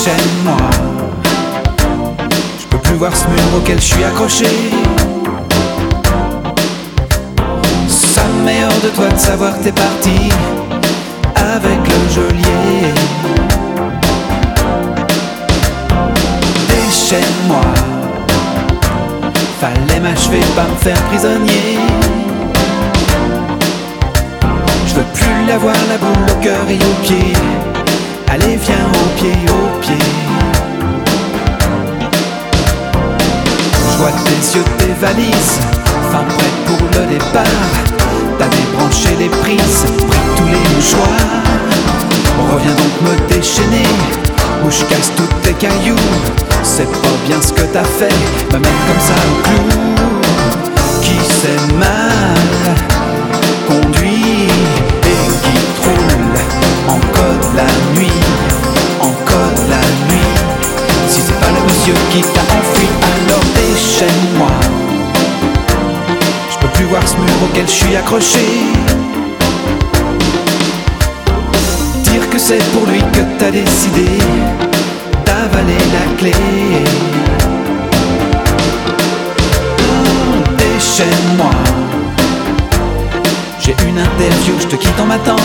Déchaîne-moi. Je peux plus voir ce mur auquel je suis accroché. Ça me met hors de toi de savoir que t'es parti avec le geôlier. Déchaîne-moi. Fallait m'achever, pas me faire prisonnier. Je veux plus l'avoir la boule au cœur et aux pieds. Allez viens au pied, au pied. Je vois tes yeux, tes valises, fin prête pour le départ. T'as débranché les prises, pris tous les mouchoirs. Reviens donc me déchaîner, ou je casse tous tes cailloux. C'est pas bien ce que t'as fait, me mettre comme ça au clou. Qui sait mal conduit et qui roule en code la nuit, en code la nuit. Si c'est pas le monsieur qui t'a enfui, alors déchaîne-moi. Je peux plus voir ce mur auquel je suis accroché. Dire que c'est pour lui que t'as décidé d'avaler la clé. Déchaîne-moi. J'ai une interview, je te quitte en m'attend.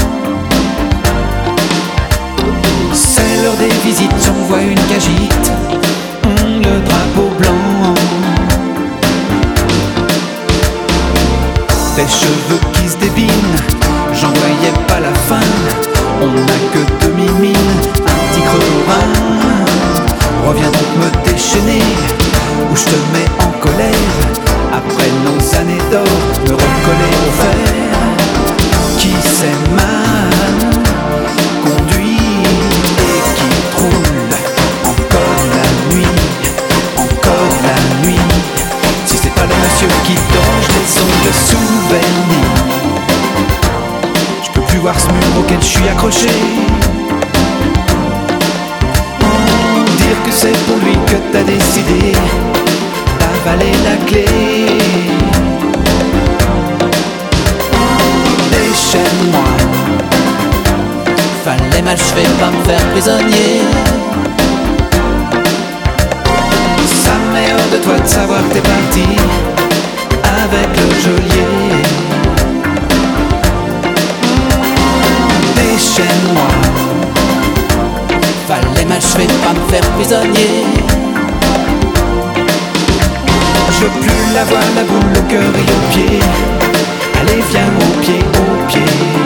C'est l'heure des visites, j'envoie une cagite, le drapeau blanc. Tes cheveux qui se débinent, j'en voyais pas la fin. On n'a que demi-mine, un petit creux au rein. Reviens donc me déchaîner, ou je te mets en colère. Après nos années d'or, me recoller au fer. Qui sait mal conduit et qui roule encore la nuit, encore la nuit. Si c'est pas le monsieur qui dange les ongles souvenirs. Je peux plus voir ce mur auquel je suis accroché. Dire que c'est pour lui que t'as décidé d'avaler la clé. Déchaîne-moi. Fallait m'achever, pas me faire prisonnier. Ça me met hors de toi de savoir que t'es parti avec le geôlier. Déchaîne-moi. Fallait m'achever, pas me faire prisonnier. Je veux plus l'avoir la boule au cœur et aux pieds. Allez viens au pied, au pied.